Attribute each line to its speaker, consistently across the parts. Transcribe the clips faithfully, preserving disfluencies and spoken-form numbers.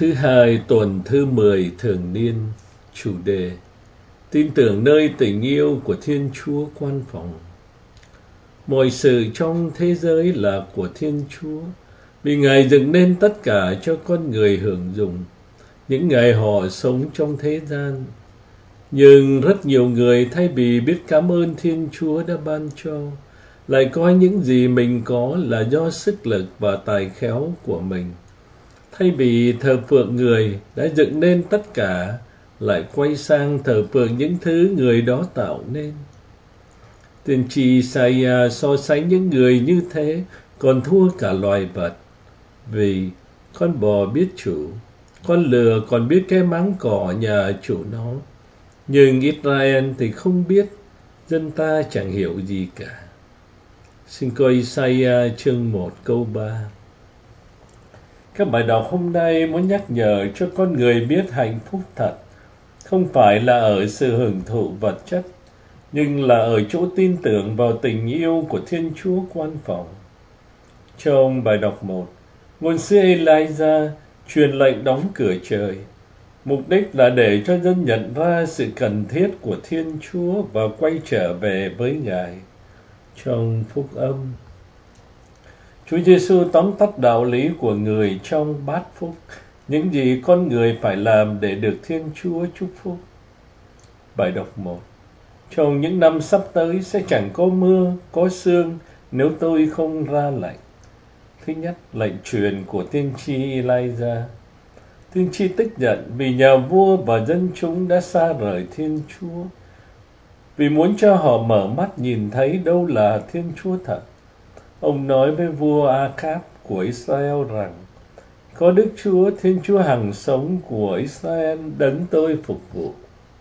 Speaker 1: Thứ hai tuần thứ mười thường niên, chủ đề tin tưởng nơi tình yêu của Thiên Chúa quan phòng. Mọi sự trong thế giới là của Thiên Chúa, vì Ngài dựng nên tất cả cho con người hưởng dụng những ngày họ sống trong thế gian. Nhưng rất nhiều người thay vì biết cảm ơn Thiên Chúa đã ban cho, lại coi những gì mình có là do sức lực và tài khéo của mình. Thay vì thờ phượng người đã dựng nên tất cả, lại quay sang thờ phượng những thứ người đó tạo nên. Tiên tri Isaiah so sánh những người như thế còn thua cả loài vật, vì con bò biết chủ, con lừa còn biết cái máng cỏ nhà chủ nó, nhưng Israel thì không biết, dân ta chẳng hiểu gì cả. Xin coi Isaiah chương một câu ba. Các bài đọc hôm nay muốn nhắc nhở cho con người biết hạnh phúc thật không phải là ở sự hưởng thụ vật chất, nhưng là ở chỗ tin tưởng vào tình yêu của Thiên Chúa quan phòng. Trong bài đọc một, ngôn sứ Elijah truyền lệnh đóng cửa trời. Mục đích là để cho dân nhận ra sự cần thiết của Thiên Chúa và quay trở về với Ngài. Trong phúc âm, Chúa Giêsu tóm tắt đạo lý của người trong bát phúc, những gì con người phải làm để được Thiên Chúa chúc phúc. Bài đọc một. Trong những năm sắp tới sẽ chẳng có mưa, có sương nếu tôi không ra lệnh. Thứ nhất, lệnh truyền của tiên tri Elijah. Tiên tri tức giận vì nhà vua và dân chúng đã xa rời Thiên Chúa, vì muốn cho họ mở mắt nhìn thấy đâu là Thiên Chúa thật. Ông nói với vua Ahab của Israel rằng: có Đức Chúa, Thiên Chúa hằng sống của Israel, đấng tôi phục vụ.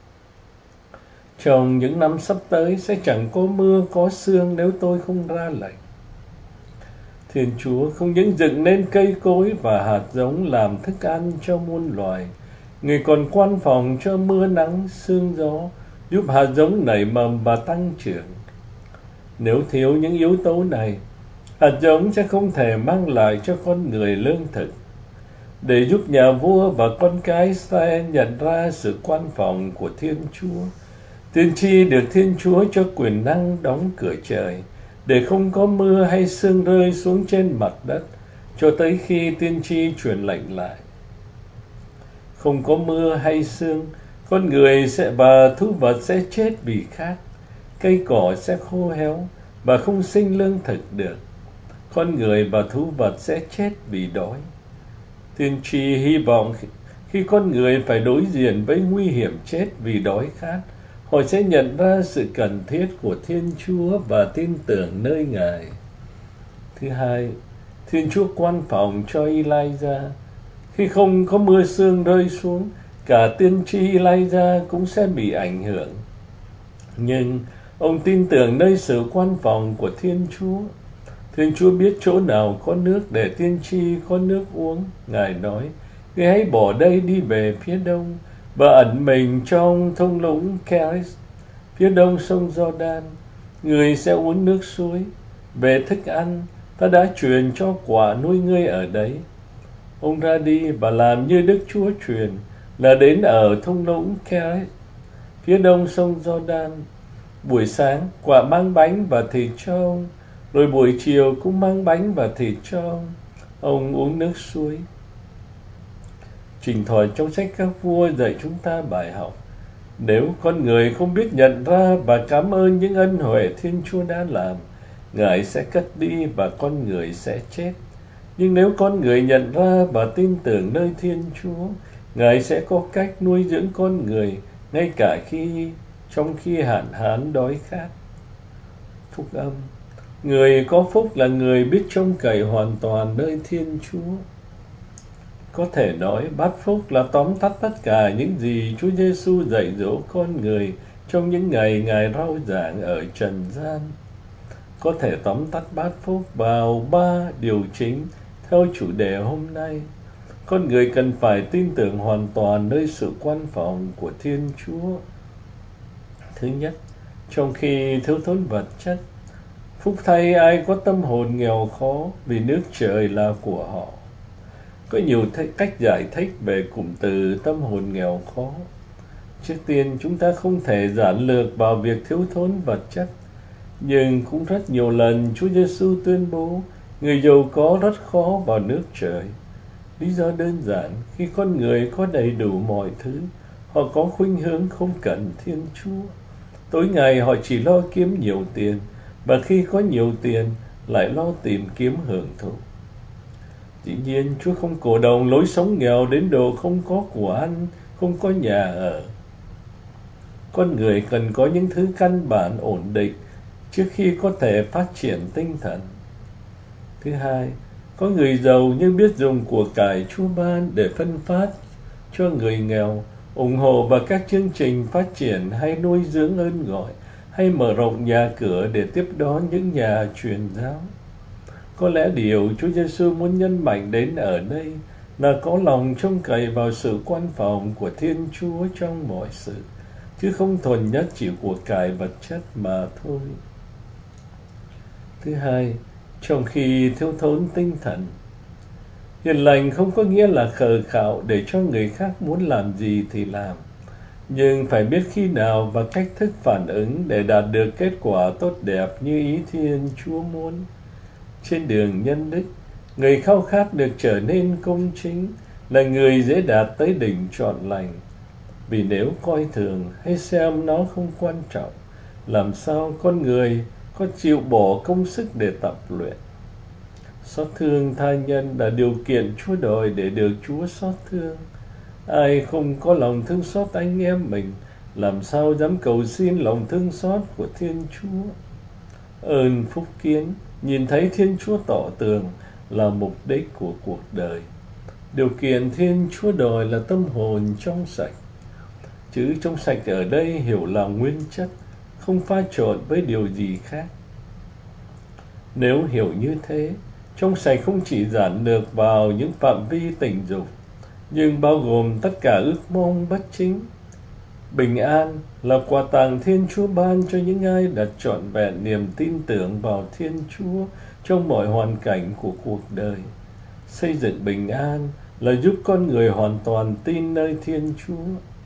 Speaker 1: Trong những năm sắp tới sẽ chẳng có mưa, có sương nếu tôi không ra lệnh. Thiên Chúa không những dựng nên cây cối và hạt giống làm thức ăn cho muôn loài, Người còn quan phòng cho mưa nắng, sương gió, giúp hạt giống nảy mầm và tăng trưởng. Nếu thiếu những yếu tố này, hạt giống sẽ không thể mang lại cho con người lương thực. Để giúp nhà vua và con cái Israel nhận ra sự quan phòng của Thiên Chúa, tiên tri được Thiên Chúa cho quyền năng đóng cửa trời, để không có mưa hay sương rơi xuống trên mặt đất, cho tới khi tiên tri truyền lệnh lại. Không có mưa hay sương, con người sẽ và thú vật sẽ chết vì khát, cây cỏ sẽ khô héo và không sinh lương thực được. Con người và thú vật sẽ chết vì đói. Tiên tri hy vọng khi con người phải đối diện với nguy hiểm chết vì đói khát, họ sẽ nhận ra sự cần thiết của Thiên Chúa và tin tưởng nơi Ngài. Thứ hai, Thiên Chúa quan phòng cho Elijah. Khi không có mưa sương rơi xuống, cả tiên tri Elijah cũng sẽ bị ảnh hưởng. Nhưng ông tin tưởng nơi sự quan phòng của Thiên Chúa. Thiên Chúa biết chỗ nào có nước để tiên tri có nước uống. Ngài nói: ngươi hãy bỏ đây đi về phía đông và ẩn mình trong thung lũng Keris, phía đông sông Jordan. Người sẽ uống nước suối. Về thức ăn, ta đã truyền cho quả nuôi ngươi ở đấy. Ông ra đi và làm như Đức Chúa truyền, là đến ở thung lũng Keris, phía đông sông Jordan. Buổi sáng, quả mang bánh và thịt cho ông, rồi buổi chiều cũng mang bánh và thịt cho ông. Ông uống nước suối. Trình thoại trong sách Các Vua dạy chúng ta bài học. Nếu con người không biết nhận ra và cảm ơn những ân huệ Thiên Chúa đã làm, Ngài sẽ cất đi và con người sẽ chết. Nhưng nếu con người nhận ra và tin tưởng nơi Thiên Chúa, Ngài sẽ có cách nuôi dưỡng con người ngay cả khi trong khi hạn hán đói khát. Phúc âm. Người có phúc là người biết trông cậy hoàn toàn nơi Thiên Chúa. Có thể nói bát phúc là tóm tắt tất cả những gì Chúa Giêsu dạy dỗ con người trong những ngày Ngài rao giảng ở trần gian. Có thể tóm tắt bát phúc vào ba điều chính theo chủ đề hôm nay. Con người cần phải tin tưởng hoàn toàn nơi sự quan phòng của Thiên Chúa. Thứ nhất, trong khi thiếu thốn vật chất, phúc thay ai có tâm hồn nghèo khó, vì nước trời là của họ. Có nhiều th- cách giải thích về cụm từ tâm hồn nghèo khó. Trước tiên, chúng ta không thể giản lược vào việc thiếu thốn vật chất, nhưng cũng rất nhiều lần Chúa Giêsu tuyên bố người giàu có rất khó vào nước trời. Lý do đơn giản, khi con người có đầy đủ mọi thứ, họ có khuynh hướng không cần Thiên Chúa. Tối ngày họ chỉ lo kiếm nhiều tiền, và khi có nhiều tiền lại lo tìm kiếm hưởng thụ. Dĩ nhiên, Chúa không cổ động lối sống nghèo đến độ không có của ăn, không có nhà ở. Con người cần có những thứ căn bản ổn định trước khi có thể phát triển tinh thần. Thứ hai, có người giàu nhưng biết dùng của cải Chúa ban để phân phát cho người nghèo, ủng hộ vào các chương trình phát triển hay nuôi dưỡng ơn gọi, hay mở rộng nhà cửa để tiếp đón những nhà truyền giáo. Có lẽ điều Chúa Giêsu muốn nhấn mạnh đến ở đây là có lòng trông cậy vào sự quan phòng của Thiên Chúa trong mọi sự, chứ không thuần nhất chỉ của cải vật chất mà thôi. Thứ hai, trong khi thiếu thốn tinh thần, hiền lành không có nghĩa là khờ khạo để cho người khác muốn làm gì thì làm, nhưng phải biết khi nào và cách thức phản ứng để đạt được kết quả tốt đẹp như ý Thiên Chúa muốn. Trên đường nhân đức, người khao khát được trở nên công chính là người dễ đạt tới đỉnh trọn lành. Vì nếu coi thường hay xem nó không quan trọng, làm sao con người có chịu bỏ công sức để tập luyện? Xót thương tha nhân là điều kiện Chúa đòi để được Chúa xót thương. Ai không có lòng thương xót anh em mình, làm sao dám cầu xin lòng thương xót của Thiên Chúa? Ơn phúc kiến, nhìn thấy Thiên Chúa tỏ tường là mục đích của cuộc đời. Điều kiện Thiên Chúa đòi là tâm hồn trong sạch. Chữ trong sạch ở đây hiểu là nguyên chất, không pha trộn với điều gì khác. Nếu hiểu như thế, trong sạch không chỉ giản lược vào những phạm vi tình dục, nhưng bao gồm tất cả ước mong bất chính. Bình an là quà tặng Thiên Chúa ban cho những ai đặt trọn vẹn niềm tin tưởng vào Thiên Chúa trong mọi hoàn cảnh của cuộc đời. Xây dựng bình an là giúp con người hoàn toàn tin nơi Thiên Chúa.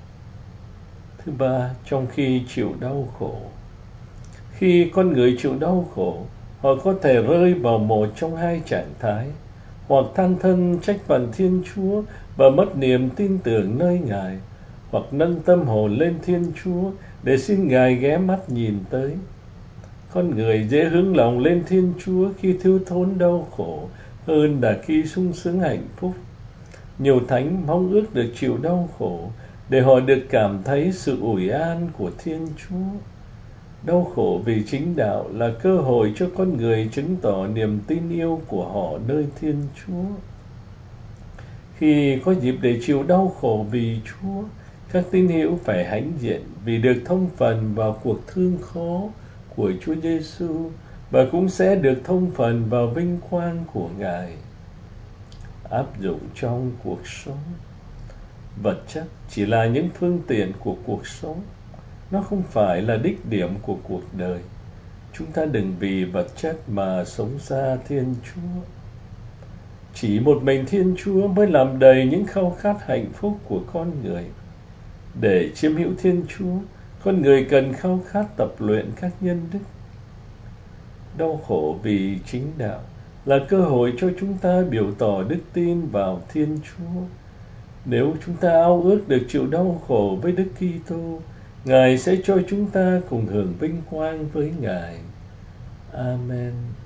Speaker 1: Thứ ba, trong khi chịu đau khổ. Khi con người chịu đau khổ, họ có thể rơi vào một trong hai trạng thái, hoặc than thân trách phận Thiên Chúa và mất niềm tin tưởng nơi Ngài, hoặc nâng tâm hồn lên Thiên Chúa để xin Ngài ghé mắt nhìn tới. Con người dễ hướng lòng lên Thiên Chúa khi thiếu thốn đau khổ hơn là khi sung sướng hạnh phúc. Nhiều thánh mong ước được chịu đau khổ để họ được cảm thấy sự ủi an của Thiên Chúa. Đau khổ vì chính đạo là cơ hội cho con người chứng tỏ niềm tin yêu của họ nơi Thiên Chúa. Khi có dịp để chịu đau khổ vì Chúa, các tín hữu phải hãnh diện vì được thông phần vào cuộc thương khó của Chúa Giêsu và cũng sẽ được thông phần vào vinh quang của Ngài. Áp dụng trong cuộc sống. Vật chất chỉ là những phương tiện của cuộc sống, nó không phải là đích điểm của cuộc đời. Chúng ta đừng vì vật chất mà sống xa Thiên Chúa. Chỉ một mình Thiên Chúa mới làm đầy những khao khát hạnh phúc của con người. Để chiếm hữu Thiên Chúa, con người cần khao khát tập luyện các nhân đức. Đau khổ vì chính đạo là cơ hội cho chúng ta biểu tỏ đức tin vào Thiên Chúa. Nếu chúng ta ao ước được chịu đau khổ với Đức Kitô, Ngài sẽ cho chúng ta cùng hưởng vinh quang với Ngài. Amen.